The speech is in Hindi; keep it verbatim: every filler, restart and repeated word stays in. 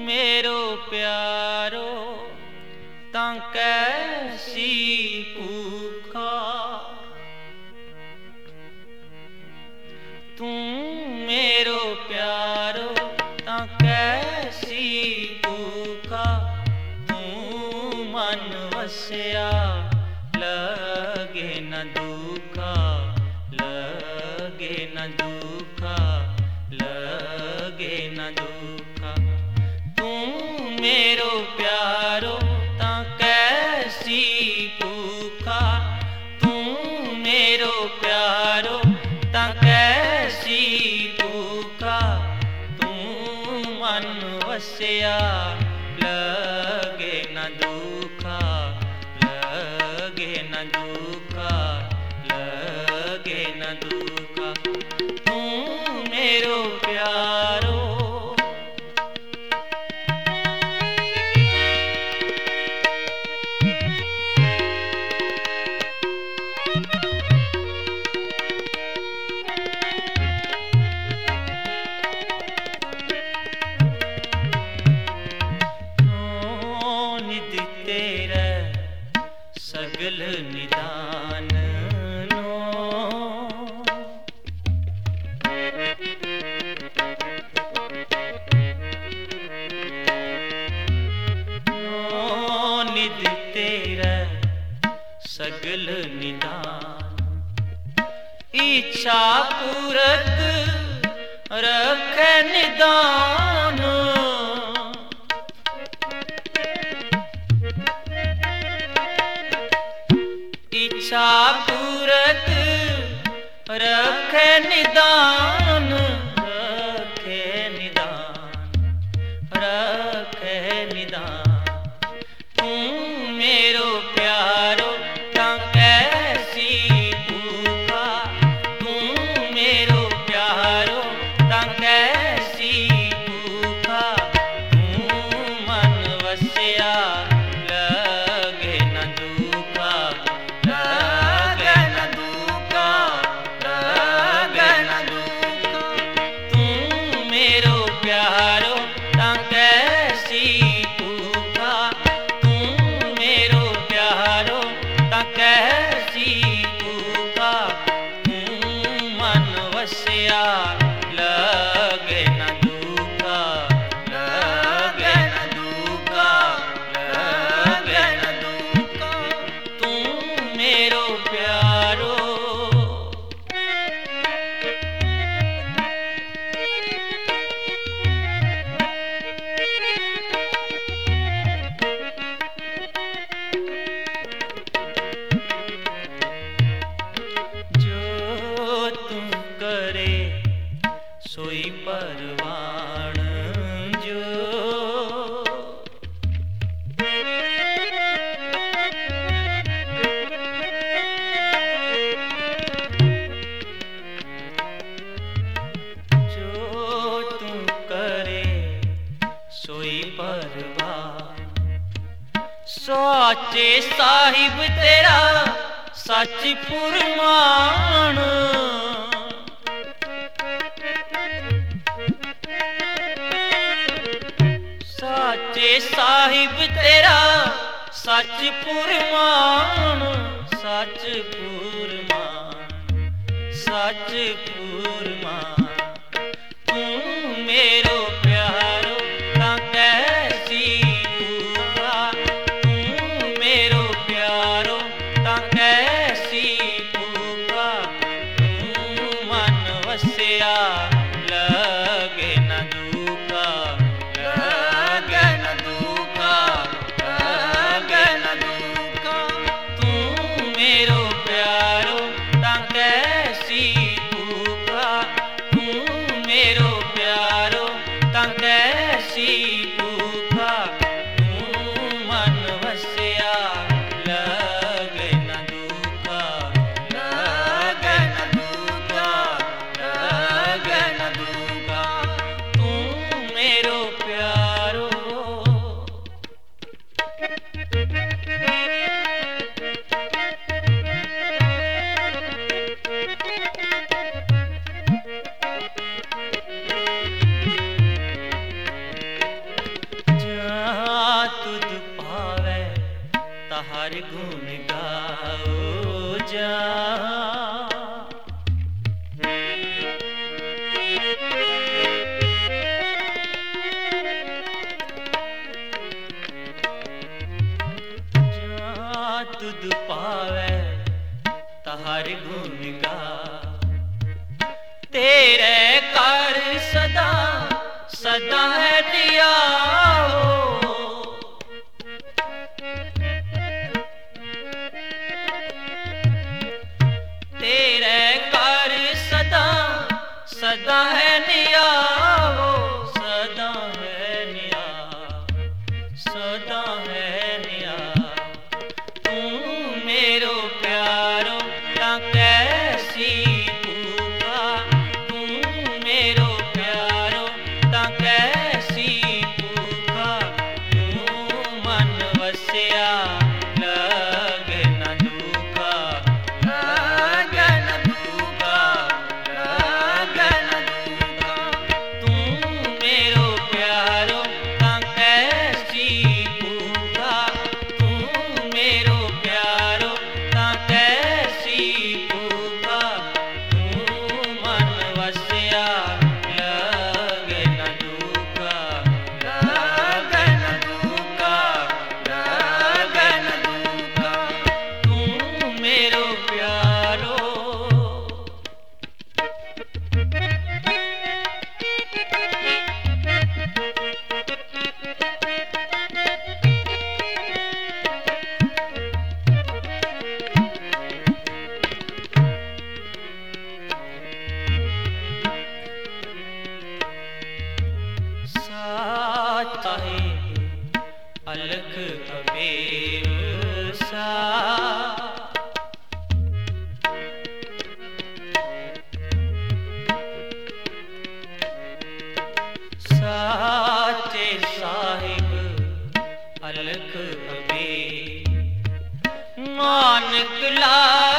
मेरो प्यारो तां कैसी भूखा, तू मेरो प्यारो तां कैसी भूखा, तू मन वसिया लगे न दुखा, लगे न दुखा, लगे न दुखा। तू मेरो प्यारो तां कैसी भूखा, तू मेरो प्यारो तां कैसी भूखा, तू मन वसिया लगे न दुखा, लगे न दुखा, लगे न दुखा। तू मेरो प्यारो सगल निदान नो, नो निध तेरा सगल निदान, इच्छा पूरत रखे निदान, इच्छा पूरत रखे निदान, रखे निदान, रखे निदान। तू मेरो प्यारो तां कैसी भूखा, तू मेरो प्यारो तां कैसी भूखा, तू मन वसिया लगे न दुखा, लगे न दुखा, लगे न दुखा। तू मेरो प्यारो तां कैसी भूखा, तू मेरो प्यारो तां कैसी भूखा, तू मन वसिया लगे न दुखा, लगे न दुखा, लगे न दुखा। तू मेरो प्यारो जो तू करे सोई परवान, जो जो तू करे सोई परवान, साचे साहिब तेरा सच फुरमान, साचे साहिब तेरा सच फुरमान, सच फुरमान, सच फुरमान। तू मेरो प्यारो तां कैसी भूखा, तू मेरो प्यारो तां कैसी भूखा, तू मन वसिया लगे न दुखा, लगे न दुखा, लगे न दुखा। तू मेरो प्यारो तां कैसी भूखा, तू मेरो प्यारो तां कैसी भूखा, तू मन वसिया लगे न दुखा, लगे न दुखा, लगे न दुखा। तू मेरो प्यारो तहार गुण गाओ जा। तुद पावे तहार गुण गा, तेरे कर सदा सदा है दिया हो। तेरे कर सदा सदा है निया हो, सदा है निया सदा है निया। मेरो प्यारो ता कैसी भूखा, तू मेरो प्यारो ता कैसी भूखा। तू मन वसिया लगे न दुखा, लगे न दुखा, लगे न दुखा। तू मेरो प्यारो ता कैसी भूखा, तू मेरो अलख अबेर सा। साचे साहिब अलख अबेर, नानक ला